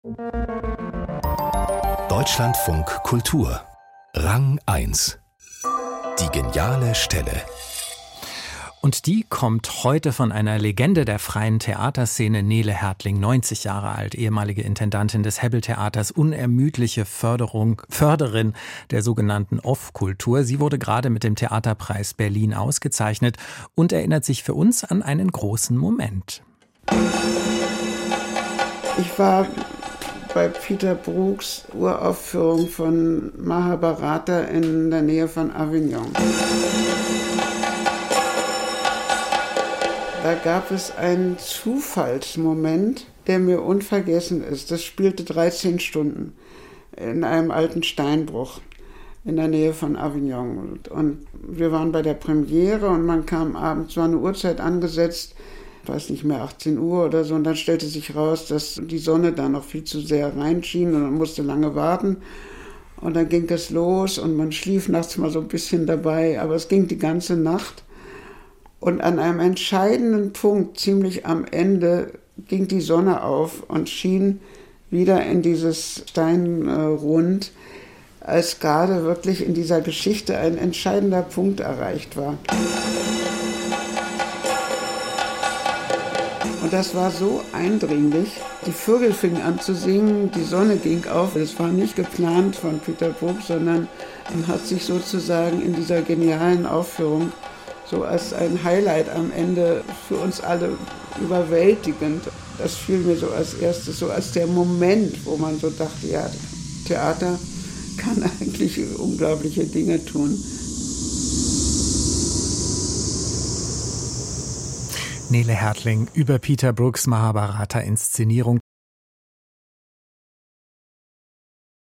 Deutschlandfunk Kultur Rang 1. Die geniale Stelle. Und die kommt heute von einer Legende der freien Theaterszene, Nele Hertling, 90 Jahre alt, ehemalige Intendantin des Hebbel-Theaters, unermüdliche Förderin der sogenannten Off-Kultur. Sie wurde gerade mit dem Theaterpreis Berlin ausgezeichnet und erinnert sich für uns an einen großen Moment. Ich war bei Peter Brooks Uraufführung von Mahabharata in der Nähe von Avignon. Da gab es einen Zufallsmoment, der mir unvergessen ist. Das spielte 13 Stunden in einem alten Steinbruch in der Nähe von Avignon. Und wir waren bei der Premiere und man kam abends, war eine Uhrzeit angesetzt, weiß nicht mehr, 18 Uhr oder so. Und dann stellte sich raus, dass die Sonne da noch viel zu sehr reinschien und man musste lange warten. Und dann ging es los und man schlief nachts mal so ein bisschen dabei, aber es ging die ganze Nacht. Und an einem entscheidenden Punkt, ziemlich am Ende, ging die Sonne auf und schien wieder in dieses Steinrund, als gerade wirklich in dieser Geschichte ein entscheidender Punkt erreicht war. Und das war so eindringlich. Die Vögel fingen an zu singen, die Sonne ging auf. Das war nicht geplant von Peter Brook, sondern man hat sich sozusagen in dieser genialen Aufführung so als ein Highlight am Ende für uns alle überwältigend. Das fiel mir so als erstes, so als der Moment, wo man so dachte, ja, Theater kann eigentlich unglaubliche Dinge tun. Nele Hertling über Peter Brooks Mahabharata-Inszenierung.